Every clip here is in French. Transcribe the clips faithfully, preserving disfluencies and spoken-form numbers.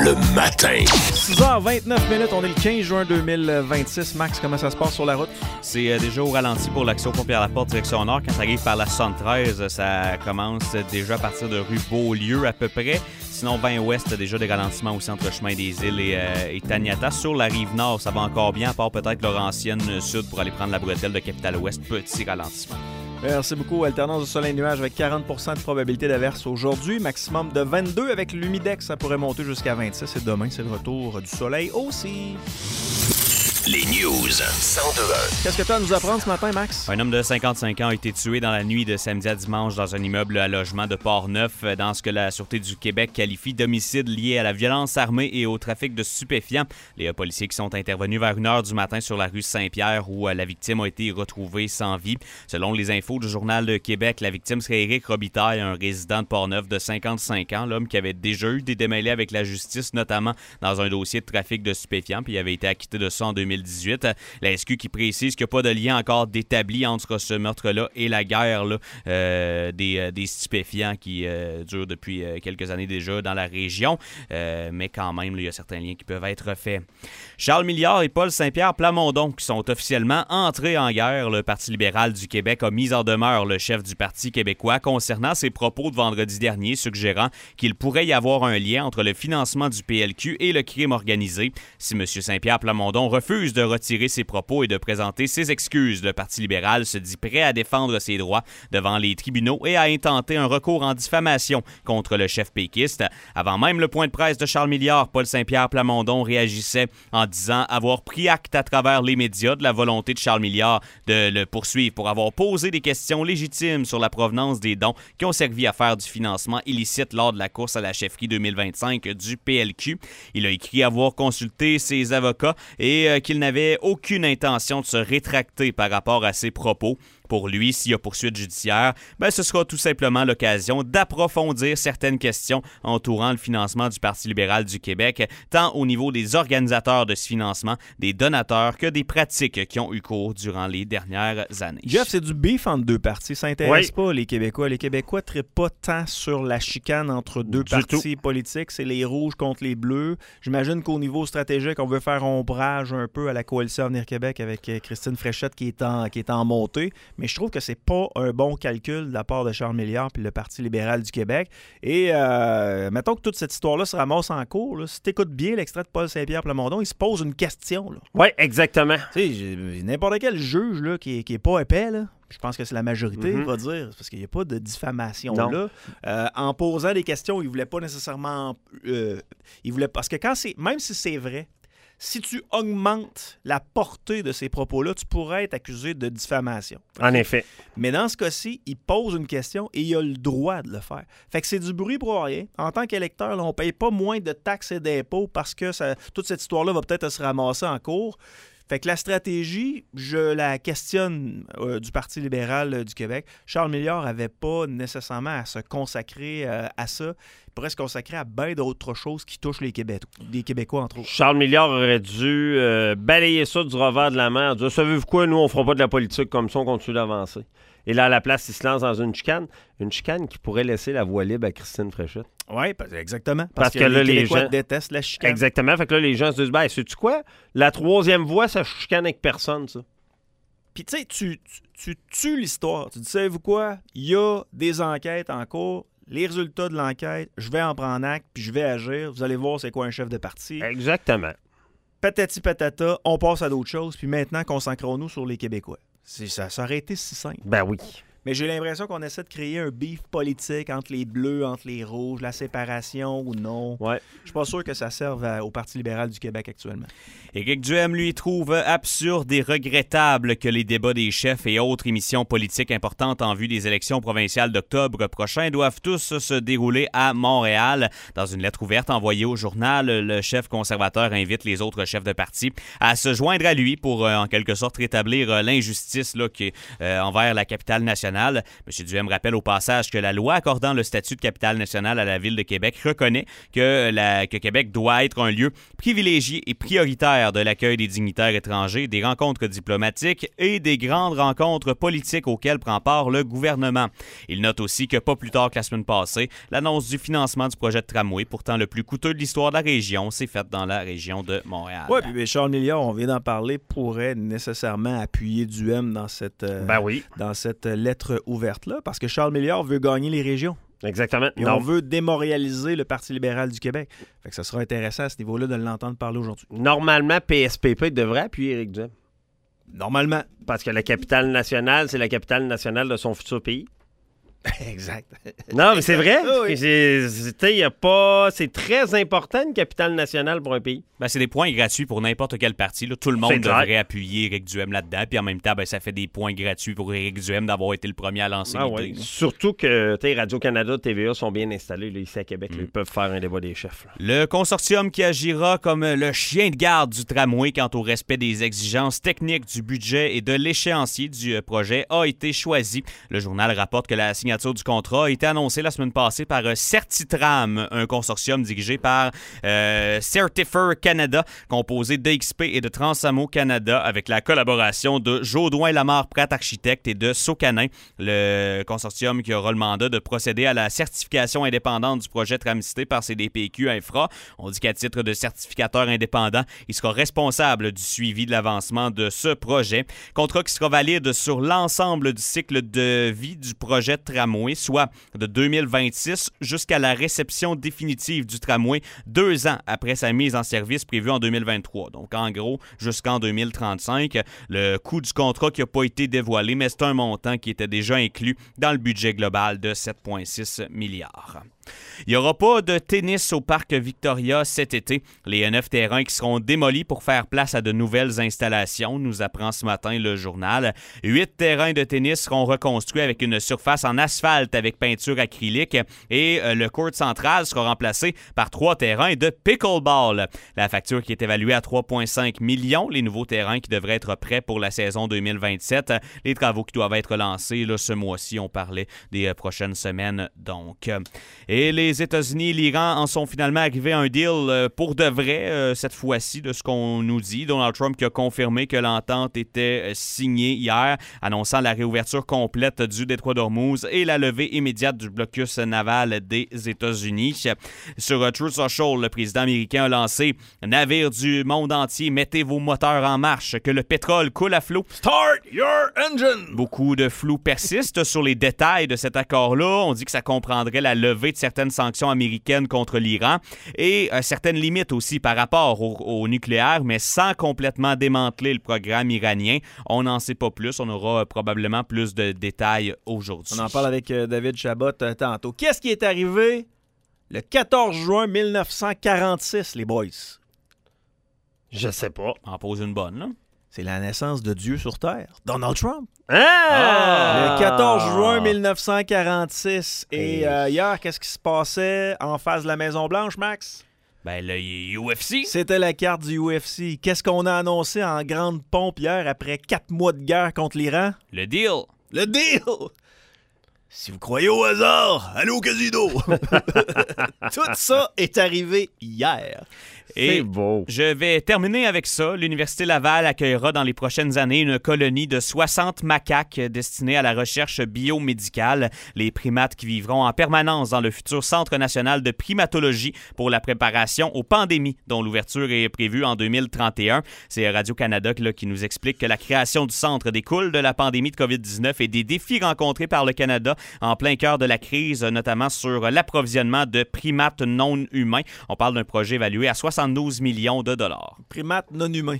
le matin. six heures vingt-neuf minutes, on est le quinze juin deux mille vingt-six. Max, comment ça se passe sur la route? C'est euh, déjà au ralenti pour l'accès au Pont-Pierre-Laporte, direction nord. Quand ça arrive par la soixante-treize, ça commence déjà à partir de rue Beaulieu à peu près. Sinon, vingt ouest, déjà des ralentissements aussi entre Chemin des Îles et, euh, et Taniata. Sur la rive nord, ça va encore bien, à part peut-être Laurentienne Sud pour aller prendre la bretelle de Capitale-Ouest. Petit ralentissement. Merci beaucoup. Alternance de soleil-nuage avec quarante pour cent de probabilité d'averse aujourd'hui. Maximum de vingt-deux avec l'humidex. Ça pourrait monter jusqu'à vingt-six. Et demain, c'est le retour du soleil aussi. Les news. cent deux un. Qu'est-ce que tu as à nous apprendre ce matin, Max? Un homme de cinquante-cinq ans a été tué dans la nuit de samedi à dimanche dans un immeuble à logement de Port-Neuf, dans ce que la Sûreté du Québec qualifie d'homicide lié à la violence armée et au trafic de stupéfiants. Les policiers qui sont intervenus vers une heure du matin sur la rue Saint-Pierre où la victime a été retrouvée sans vie. Selon les infos du Journal de Québec, la victime serait Éric Robitaille, un résident de Port-Neuf de cinquante-cinq ans, l'homme qui avait déjà eu des démêlés avec la justice, notamment dans un dossier de trafic de stupéfiants, puis il avait été acquitté de ça en deux mille dix-huit. La S Q qui précise qu'il n'y a pas de lien encore d'établi entre ce meurtre-là et la guerre là, euh, des, euh, des stupéfiants qui euh, dure depuis euh, quelques années déjà dans la région. Euh, mais quand même, il y a certains liens qui peuvent être faits. Charles Milliard et Paul Saint-Pierre Plamondon qui sont officiellement entrés en guerre. Le Parti libéral du Québec a mis en demeure le chef du Parti québécois concernant ses propos de vendredi dernier, suggérant qu'il pourrait y avoir un lien entre le financement du P L Q et le crime organisé. Si M. Saint-Pierre Plamondon refuse de retirer ses propos et de présenter ses excuses, le Parti libéral se dit prêt à défendre ses droits devant les tribunaux et à intenter un recours en diffamation contre le chef péquiste. Avant même le point de presse de Charles Milliard, Paul Saint-Pierre Plamondon réagissait en disant avoir pris acte à travers les médias de la volonté de Charles Milliard de le poursuivre pour avoir posé des questions légitimes sur la provenance des dons qui ont servi à faire du financement illicite lors de la course à la chefferie deux mille vingt-cinq du P L Q. Il a écrit avoir consulté ses avocats et euh, qu'il n'avait aucune intention de se rétracter par rapport à ses propos. Pour lui, s'il y a poursuite judiciaire, ben, ce sera tout simplement l'occasion d'approfondir certaines questions entourant le financement du Parti libéral du Québec, tant au niveau des organisateurs de ce financement, des donateurs, que des pratiques qui ont eu cours durant les dernières années. Jeff, c'est du beef entre deux partis. Ça n'intéresse oui. pas les Québécois. Les Québécois ne traitent pas tant sur la chicane entre deux Du partis tout. politiques. C'est les rouges contre les bleus. J'imagine qu'au niveau stratégique, on veut faire ombrage un peu à la coalition Avenir Québec avec Christine Fréchette qui est en, qui est en montée. Mais je trouve que c'est pas un bon calcul de la part de Charles Milliard puis le Parti libéral du Québec. Et euh, mettons que toute cette histoire-là se ramasse en cours. Là. Si tu écoutes bien l'extrait de Paul Saint-Pierre Plamondon, il se pose une question. Oui, exactement. Tu sais, n'importe quel juge là, qui, est, qui est pas épais, là, je pense que c'est la majorité, Mm-hmm. va dire, parce qu'il n'y a pas de diffamation Non. là. Euh, en posant des questions, il voulait pas nécessairement... Euh, il voulait parce que quand c'est... Même si c'est vrai, si tu augmentes la portée de ces propos-là, tu pourrais être accusé de diffamation. En effet. Mais dans ce cas-ci, il pose une question et il a le droit de le faire. Fait que c'est du bruit pour rien. En tant qu'électeur, là, on ne paye pas moins de taxes et d'impôts parce que ça, toute cette histoire-là va peut-être se ramasser en cours. Fait que la stratégie, je la questionne euh, du Parti libéral euh, du Québec. Charles Milliard n'avait pas nécessairement à se consacrer euh, à ça. Il pourrait se consacrer à bien d'autres choses qui touchent les Québécois, les Québécois entre autres. Charles Milliard aurait dû euh, balayer ça du revers de la main en disant « Savez-vous quoi, nous, on fera pas de la politique comme ça, on continue d'avancer. » Et là, à la place, il se lance dans une chicane. Une chicane qui pourrait laisser la voie libre à Christine Fréchette. Oui, exactement. Parce, Parce que, que là, les les Québécois gens- détestent la chicane. Exactement. Fait que là, les gens se disent « Ben, sais-tu quoi? La troisième voie, ça chicane avec personne, ça. » Puis tu sais, tu, tu, tu tues l'histoire. Tu dis, savez-vous quoi? Il y a des enquêtes en cours. Les résultats de l'enquête, je vais en prendre acte, puis je vais agir. Vous allez voir c'est quoi un chef de parti. Exactement. Patati patata, on passe à d'autres choses. Puis maintenant, concentrons-nous sur les Québécois. C'est, ça, ça aurait été si simple. Ben oui. Mais j'ai l'impression qu'on essaie de créer un beef politique entre les bleus, entre les rouges, la séparation ou non. Ouais. Je suis pas sûr que ça serve à- au Parti libéral du Québec actuellement. Éric Duhem, lui, trouve absurde et regrettable que les débats des chefs et autres émissions politiques importantes en vue des élections provinciales d'octobre prochain doivent tous se dérouler à Montréal. Dans une lettre ouverte envoyée au journal, le chef conservateur invite les autres chefs de parti à se joindre à lui pour, euh, en quelque sorte, rétablir euh, l'injustice là, qui, euh, envers la capitale nationale nationale. M. Duhem rappelle au passage que la loi accordant le statut de capitale nationale à la Ville de Québec reconnaît que, la, que Québec doit être un lieu privilégié et prioritaire de l'accueil des dignitaires étrangers, des rencontres diplomatiques et des grandes rencontres politiques auxquelles prend part le gouvernement. Il note aussi que pas plus tard que la semaine passée, l'annonce du financement du projet de tramway, pourtant le plus coûteux de l'histoire de la région, s'est faite dans la région de Montréal. Oui, puis Charles Milliard, on vient d'en parler, pourrait nécessairement appuyer Duhem dans cette, euh, ben oui. dans cette lettre ouverte-là, parce que Charles Milliard veut gagner les régions. Exactement. Et on veut démorialiser le Parti libéral du Québec. Fait que ça sera intéressant à ce niveau-là de l'entendre parler aujourd'hui. Normalement, P S P P devrait appuyer Éric Duhem. Normalement. Parce que la capitale nationale, c'est la capitale nationale de son futur pays. Exact. Non, mais c'est vrai. Oui. C'est, c'est, y a pas, c'est très important, une capitale nationale pour un pays. Ben, c'est des points gratuits pour n'importe quel parti. Là. Tout le monde C'est devrait clair. appuyer Éric Duhem là-dedans. Puis en même temps, ben, ça fait des points gratuits pour Éric Duhem d'avoir été le premier à lancer Ah l'idée. ouais. Surtout que Radio-Canada, T V A sont bien installés là, ici à Québec. Mm. Là, ils peuvent faire un débat des chefs. Là. Le consortium qui agira comme le chien de garde du tramway quant au respect des exigences techniques du budget et de l'échéancier du projet a été choisi. Le journal rapporte que la signature du contrat a été annoncée la semaine passée par Certitram, un consortium dirigé par euh, Certifer Canada, composé d'E X P et de Transamo Canada, avec la collaboration de Jaudoin Lamarre Pratt Architecte et de Socanin. Le consortium qui aura le mandat de procéder à la certification indépendante du projet Tramcité par C D P Q Infra. On dit qu'à titre de certificateur indépendant, il sera responsable du suivi de l'avancement de ce projet. Contrat qui sera valide sur l'ensemble du cycle de vie du projet de tramway, soit de deux mille vingt-six jusqu'à la réception définitive du tramway, deux ans après sa mise en service prévue en deux mille vingt-trois. Donc, en gros, jusqu'en deux mille trente-cinq. Le coût du contrat qui n'a pas été dévoilé, mais c'est un montant qui était déjà inclus dans le budget global de sept virgule six milliards. Il n'y aura pas de tennis au Parc Victoria cet été. Les neuf terrains qui seront démolis pour faire place à de nouvelles installations, nous apprend ce matin le journal. Huit terrains de tennis seront reconstruits avec une surface en asphalte avec peinture acrylique et le court central sera remplacé par trois terrains de pickleball. La facture qui est évaluée à trois virgule cinq millions, les nouveaux terrains qui devraient être prêts pour la saison deux mille vingt-sept. Les travaux qui doivent être lancés là, ce mois-ci, on parlait des prochaines semaines donc. Et les États-Unis et l'Iran en sont finalement arrivés à un deal pour de vrai, euh, cette fois-ci, de ce qu'on nous dit. Donald Trump qui a confirmé que l'entente était signée hier, annonçant la réouverture complète du détroit d'Ormuz et la levée immédiate du blocus naval des États-Unis. Sur Truth Social, le président américain a lancé « Navire du monde entier, mettez vos moteurs en marche, que le pétrole coule à flot. Start your engine! » Beaucoup de flou persiste sur les détails de cet accord-là. On dit que ça comprendrait la levée de certaines sanctions américaines contre l'Iran et euh, certaines limites aussi par rapport au, au nucléaire, mais sans complètement démanteler le programme iranien. On n'en sait pas plus. On aura euh, probablement plus de détails aujourd'hui. On en parle avec euh, David Chabot euh, tantôt. Qu'est-ce qui est arrivé le quatorze juin mille neuf cent quarante-six, les boys? Je sais pas. En pose une bonne, là. C'est la naissance de Dieu sur Terre, Donald Trump. Ah! Le quatorze juin mille neuf cent quarante-six. Et Hey. euh, hier, qu'est-ce qui se passait en face de la Maison-Blanche, Max? Ben, le U F C. C'était la carte du U F C. Qu'est-ce qu'on a annoncé en grande pompe hier après quatre mois de guerre contre l'Iran? Le deal. Le deal! Si vous croyez au hasard, allez au casino! Tout ça est arrivé hier. Et C'est beau. je vais terminer avec ça. L'Université Laval accueillera dans les prochaines années une colonie de soixante macaques destinés à la recherche biomédicale. Les primates qui vivront en permanence dans le futur Centre national de primatologie pour la préparation aux pandémies, dont l'ouverture est prévue en deux mille trente et un. C'est Radio-Canada là, qui nous explique que la création du centre découle de la pandémie de covid dix-neuf et des défis rencontrés par le Canada en plein cœur de la crise, notamment sur l'approvisionnement de primates non humains. On parle d'un projet évalué à soixante-douze millions de dollars. Primates non humains.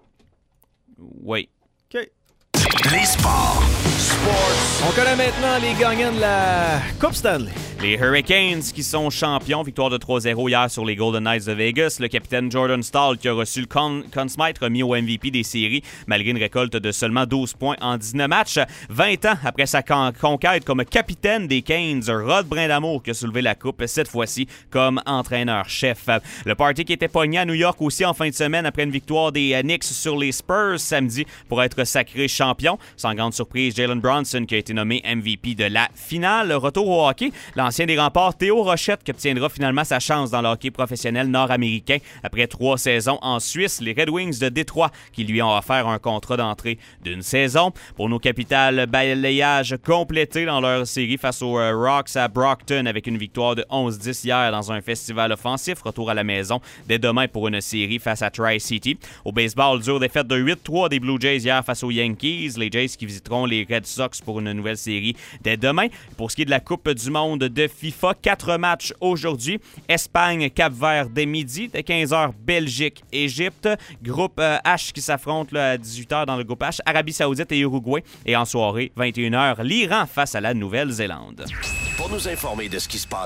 Oui. OK. Les sports. Sports. On connaît maintenant les gagnants de la Coupe Stanley. Les Hurricanes qui sont champions, victoire de trois zéro hier sur les Golden Knights de Vegas. Le capitaine Jordan Staal qui a reçu le Conn Smythe remis au M V P des séries malgré une récolte de seulement douze points en dix-neuf matchs. vingt ans après sa con- conquête comme capitaine des Canes, Rod Brindamour qui a soulevé la coupe, cette fois-ci comme entraîneur-chef. Le party qui était pogné à New York aussi en fin de semaine après une victoire des Knicks sur les Spurs samedi pour être sacré champion. Sans grande surprise, Jalen Brunson qui a été nommé M V P de la finale. Retour au hockey, l'ancien des remparts Théo Rochette qui obtiendra finalement sa chance dans le hockey professionnel nord-américain après trois saisons en Suisse. Les Red Wings de Détroit qui lui ont offert un contrat d'entrée d'une saison. Pour nos capitales, balayage complété dans leur série face aux euh, Rocks à Brockton avec une victoire de onze dix hier dans un festival offensif. Retour à la maison dès demain pour une série face à Tri-City. Au baseball, dure défaite de huit trois des Blue Jays hier face aux Yankees. Les Jays qui visiteront les Red Sox pour une nouvelle série dès demain. Pour ce qui est de la Coupe du monde de FIFA, quatre matchs aujourd'hui. Espagne, Cap-Vert dès midi. Dès quinze heures, Belgique, Égypte. Groupe euh, H qui s'affronte là, à dix-huit heures dans le groupe H. Arabie Saoudite et Uruguay. Et en soirée, vingt et une heures, l'Iran face à la Nouvelle-Zélande. Pour nous informer de ce qui se passe